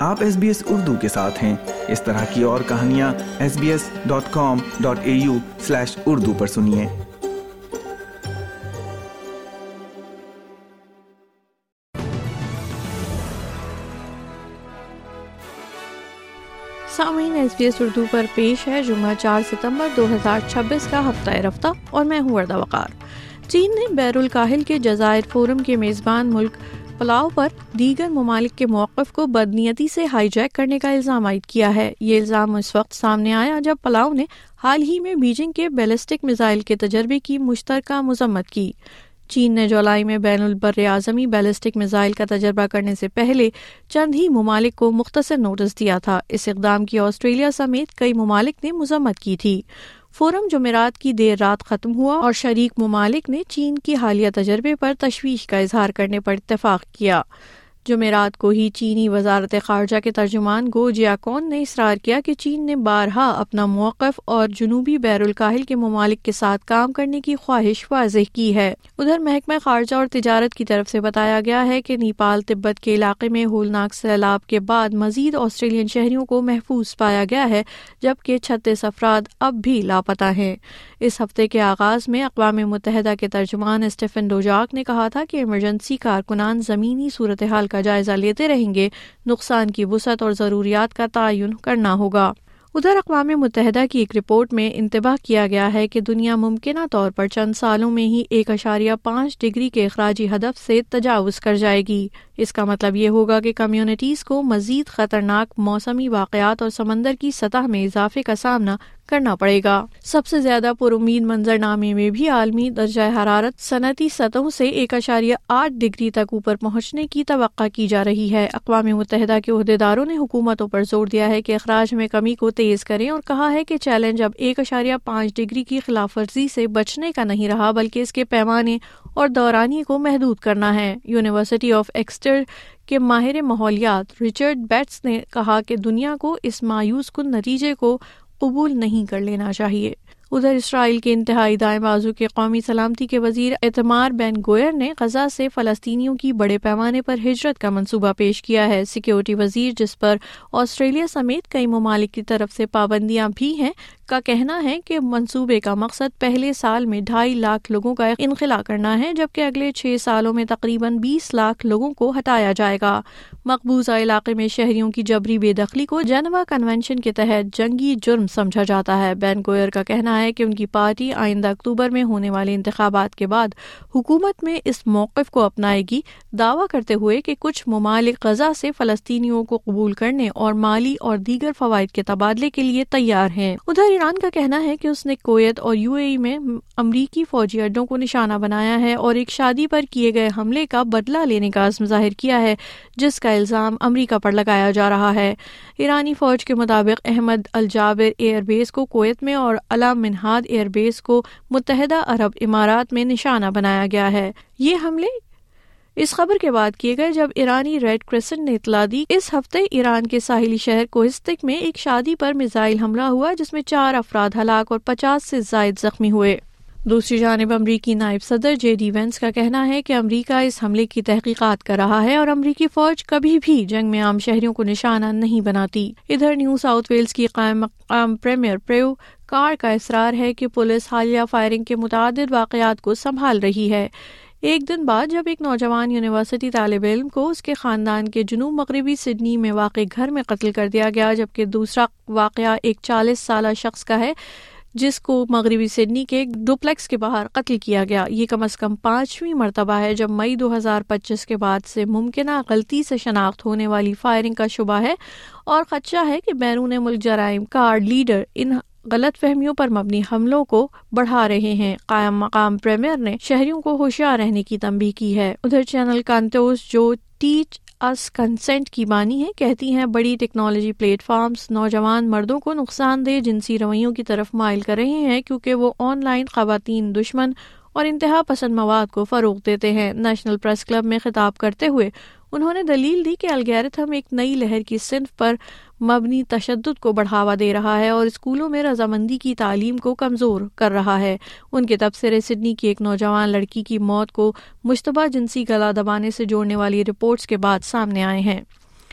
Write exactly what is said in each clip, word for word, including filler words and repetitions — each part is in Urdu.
آپ ایس بی ایس اردو کے ساتھ ہیں۔ اس طرح کی اور کہانیاں S B S dot com dot A U slash Urdu پر سنیے۔ سامعین، ایس بی ایس اردو پر پیش ہے جمعہ چار ستمبر دو ہزار چھبیس کا ہفتہ رفتہ، اور میں ہوں وردہ وقار۔ چین نے بحر الکاہل کے جزائر فورم کے میزبان ملک پلاؤ پر دیگر ممالک کے موقف کو بدنیتی سے ہائی جیک کرنے کا الزام عائد کیا ہے۔ یہ الزام اس وقت سامنے آیا جب پلاؤ نے حال ہی میں بیجنگ کے بیلسٹک میزائل کے تجربے کی مشترکہ مذمت کی۔ چین نے جولائی میں بین البراعظمی بیلسٹک میزائل کا تجربہ کرنے سے پہلے چند ہی ممالک کو مختصر نوٹس دیا تھا۔ اس اقدام کی آسٹریلیا سمیت کئی ممالک نے مذمت کی تھی۔ فورم جمعرات کی دیر رات ختم ہوا اور شریک ممالک نے چین کی حالیہ تجربے پر تشویش کا اظہار کرنے پر اتفاق کیا۔ جمعرات کو ہی چینی وزارت خارجہ کے ترجمان گو جیاکون نے اصرار کیا کہ چین نے بارہا اپنا موقف اور جنوبی بحر الکاہل کے ممالک کے ساتھ کام کرنے کی خواہش واضح کی ہے۔ ادھر محکمہ خارجہ اور تجارت کی طرف سے بتایا گیا ہے کہ نیپال تبت کے علاقے میں ہولناک سیلاب کے بعد مزید آسٹریلین شہریوں کو محفوظ پایا گیا ہے، جبکہ چھتیس افراد اب بھی لاپتہ ہیں۔ اس ہفتے کے آغاز میں اقوام متحدہ کے ترجمان اسٹیفن ڈوجاک نے کہا تھا کہ ایمرجنسی کارکنان زمینی صورتحال کا جائزہ لیتے رہیں گے، نقصان کی وسعت اور ضروریات کا تعین کرنا ہوگا۔ ادھر اقوام متحدہ کی ایک رپورٹ میں انتباہ کیا گیا ہے کہ دنیا ممکنہ طور پر چند سالوں میں ہی ایک اشاریہ پانچ ڈگری کے اخراجی ہدف سے تجاوز کر جائے گی۔ اس کا مطلب یہ ہوگا کہ کمیونٹیز کو مزید خطرناک موسمی واقعات اور سمندر کی سطح میں اضافے کا سامنا کرنا پڑے گا۔ سب سے زیادہ پر امید منظرنامے میں بھی عالمی درجہ حرارت صنعتی سطحوں سے ایک اشاریہ آٹھ ڈگری تک اوپر پہنچنے کی توقع کی جا رہی ہے۔ اقوام متحدہ کے عہدیداروں نے حکومتوں پر زور دیا ہے کہ اخراج میں کمی کو تیز کریں اور کہا ہے کہ چیلنج اب ایک اشاریہ پانچ ڈگری کی خلاف ورزی سے بچنے کا نہیں رہا، بلکہ اس کے پیمانے اور دورانیے کو محدود کرنا ہے۔ یونیورسٹی آف ایکسٹر کے ماہر ماحولیات رچرڈ بیٹس نے کہا کہ دنیا کو اس مایوس کن نتیجے کو قبول نہیں کر لینا چاہیے۔ ادھر اسرائیل کے انتہائی دائیں بازو کے قومی سلامتی کے وزیر ایتمار بین گوئر نے غزہ سے فلسطینیوں کی بڑے پیمانے پر ہجرت کا منصوبہ پیش کیا ہے۔ سیکیورٹی وزیر، جس پر آسٹریلیا سمیت کئی ممالک کی طرف سے پابندیاں بھی ہیں، کا کہنا ہے کہ منصوبے کا مقصد پہلے سال میں ڈھائی لاکھ لوگوں کا انخلا کرنا ہے، جبکہ اگلے چھ سالوں میں تقریباً بیس لاکھ لوگوں کو ہٹایا جائے گا۔ مقبوضہ علاقے میں شہریوں کی جبری بے دخلی کو جنیوا کنونشن کے تحت جنگی جرم سمجھا جاتا ہے۔ بین گوئر کا کہنا ہے کہ ان کی پارٹی آئندہ اکتوبر میں ہونے والے انتخابات کے بعد حکومت میں اس موقف کو اپنائے گی، دعویٰ کرتے ہوئے کہ کچھ ممالک غزہ سے فلسطینیوں کو قبول کرنے اور مالی اور دیگر فوائد کے تبادلے کے لیے تیار ہیں۔ ادھر ایران کا کہنا ہے کہ اس نے کویت اور یو اے ای میں امریکی فوجی اڈوں کو نشانہ بنایا ہے اور ایک شادی پر کیے گئے حملے کا بدلہ لینے کا عزم ظاہر کیا ہے، جس کا الزام امریکہ پر لگایا جا رہا ہے۔ ایرانی فوج کے مطابق احمد الجابر ایئر بیس کو کویت میں اور الا منہاد ایئر بیس کو متحدہ عرب امارات میں نشانہ بنایا گیا ہے۔ یہ حملے اس خبر کے بعد کیے گئے جب ایرانی ریڈ کرسنٹ نے اطلاع دی اس ہفتے ایران کے ساحلی شہر کوہستک میں ایک شادی پر میزائل حملہ ہوا، جس میں چار افراد ہلاک اور پچاس سے زائد زخمی ہوئے۔ دوسری جانب امریکی نائب صدر جے ڈی وینس کا کہنا ہے کہ امریکہ اس حملے کی تحقیقات کر رہا ہے اور امریکی فوج کبھی بھی جنگ میں عام شہریوں کو نشانہ نہیں بناتی۔ ادھر نیو ساؤتھ ویلز کی قائم مقام پریمیئر پریو کار کا اصرار ہے کہ پولیس حالیہ فائرنگ کے متعدد واقعات کو سنبھال رہی ہے، ایک دن بعد جب ایک نوجوان یونیورسٹی طالب علم کو اس کے خاندان کے جنوب مغربی سڈنی میں واقع گھر میں قتل کر دیا گیا، جبکہ دوسرا واقعہ ایک چالیس سالہ شخص کا ہے جس کو مغربی سڈنی کے ڈوپلیکس کے باہر قتل کیا گیا۔ یہ کم از کم پانچویں مرتبہ ہے جب مئی دو ہزار پچیس کے بعد سے ممکنہ غلطی سے شناخت ہونے والی فائرنگ کا شبہ ہے اور خدشہ ہے کہ بیرون ملک جرائم کار لیڈر ان غلط فہمیوں پر مبنی حملوں کو بڑھا رہے ہیں۔ قائم مقام پریمیئر نے شہریوں کو ہوشیار رہنے کی تنبیہ کی ہے۔ ادھر چینل کانتوس جو ٹیچ اس کنسنٹ کی بانی ہے، کہتی ہیں بڑی ٹیکنالوجی پلیٹ فارمز نوجوان مردوں کو نقصان دہ جنسی رویوں کی طرف مائل کر رہے ہیں کیونکہ وہ آن لائن خواتین دشمن اور انتہا پسند مواد کو فروغ دیتے ہیں۔ نیشنل پریس کلب میں خطاب کرتے ہوئے انہوں نے دلیل دی کہ الگورتھم ایک نئی لہر کی صنف پر مبنی تشدد کو بڑھاوا دے رہا ہے اور اسکولوں میں رضامندی کی تعلیم کو کمزور کر رہا ہے۔ ان کے تبصرے سڈنی کی ایک نوجوان لڑکی کی موت کو مشتبہ جنسی گلا دبانے سے جوڑنے والی رپورٹس کے بعد سامنے آئے ہیں۔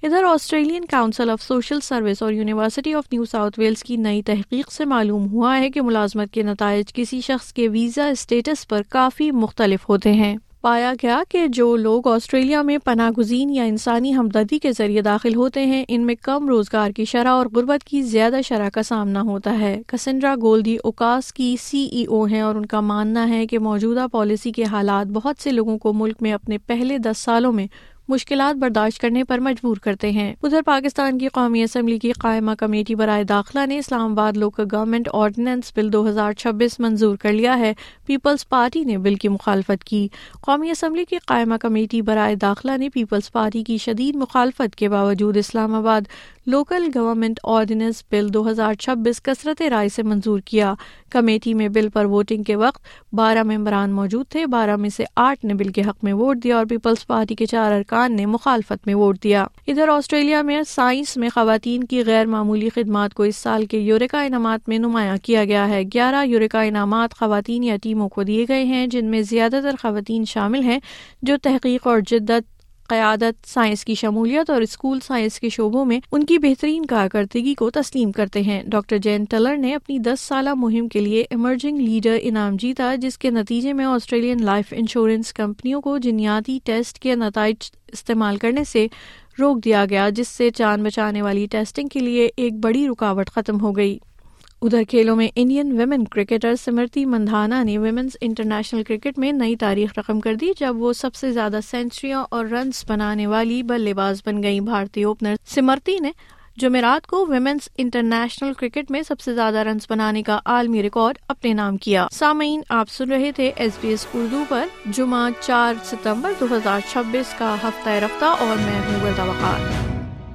ادھر Australian council of social service اور university of New South Wales کی نئی تحقیق سے معلوم ہوا ہے کہ ملازمت کے نتائج کسی شخص کے ویزا اسٹیٹس پر کافی مختلف ہوتے ہیں۔ پایا گیا کہ جو لوگ آسٹریلیا میں پناہ گزین یا انسانی ہمدردی کے ذریعے داخل ہوتے ہیں ان میں کم روزگار کی شرح اور غربت کی زیادہ شرح کا سامنا ہوتا ہے۔ کسنڈرا گولڈی اوکاس کی سی ای او ہیں اور ان کا ماننا ہے کہ موجودہ پالیسی کے حالات بہت سے لوگوں کو ملک میں اپنے پہلے دس سالوں میں مشکلات برداشت کرنے پر مجبور کرتے ہیں۔ ادھر پاکستان کی قومی اسمبلی کی قائمہ کمیٹی برائے داخلہ نے Islamabad local government ordinance bill دو ہزار چھبیس منظور کر لیا ہے۔ پیپلز پارٹی نے بل کی مخالفت کی۔ قومی اسمبلی کی قائمہ کمیٹی برائے داخلہ نے پیپلز پارٹی کی شدید مخالفت کے باوجود Islamabad local government ordinance bill دو ہزار چھبیس کثرت رائے سے منظور کیا۔ کمیٹی میں بل پر ووٹنگ کے وقت بارہ ممبران موجود تھے، بارہ میں سے آٹھ نے بل کے حق میں ووٹ دیا اور پیپلز پارٹی کے چار ارکان نے مخالفت میں ووٹ دیا۔ ادھر آسٹریلیا میں سائنس میں خواتین کی غیر معمولی خدمات کو اس سال کے یوریکا انعامات میں نمایاں کیا گیا ہے۔ گیارہ یوریکا انعامات خواتین یا ٹیموں کو دیے گئے ہیں جن میں زیادہ تر خواتین شامل ہیں جو تحقیق اور جدت، قیادت، سائنس کی شمولیت اور اسکول سائنس کے شعبوں میں ان کی بہترین کارکردگی کو تسلیم کرتے ہیں۔ ڈاکٹر جین ٹلر نے اپنی دس سالہ مہم کے لیے ایمرجنگ لیڈر انعام جیتا، جس کے نتیجے میں آسٹریلین لائف انشورنس کمپنیوں کو جینیاتی ٹیسٹ کے نتائج استعمال کرنے سے روک دیا گیا، جس سے جان بچانے والی ٹیسٹنگ کے لیے ایک بڑی رکاوٹ ختم ہو گئی۔ ادھر کھیلوں میں Indian women cricketer Smriti Mandhana نے ویمنز انٹرنیشنل کرکٹ میں نئی تاریخ رقم کر دی جب وہ سب سے زیادہ سینچریاں اور رنز بنانے والی بلے باز بن گئی۔ بھارتی اوپنر سمرتی نے جمعرات کو ویمنز انٹرنیشنل کرکٹ میں سب سے زیادہ رنز بنانے کا عالمی ریکارڈ اپنے نام کیا۔ سامعین، آپ سن رہے تھے ایس بی ایس اردو پر جمعہ چار ستمبر دو ہزار چھبیس کا ہفتہ رفتہ اور میں ہوں وردا وقار۔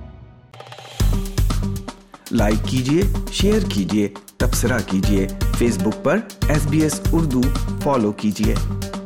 لائک کیجیے، شیئر کیجیے، تبصرہ کیجیے، فیس بک پر S B S Urdu follow کیجیے۔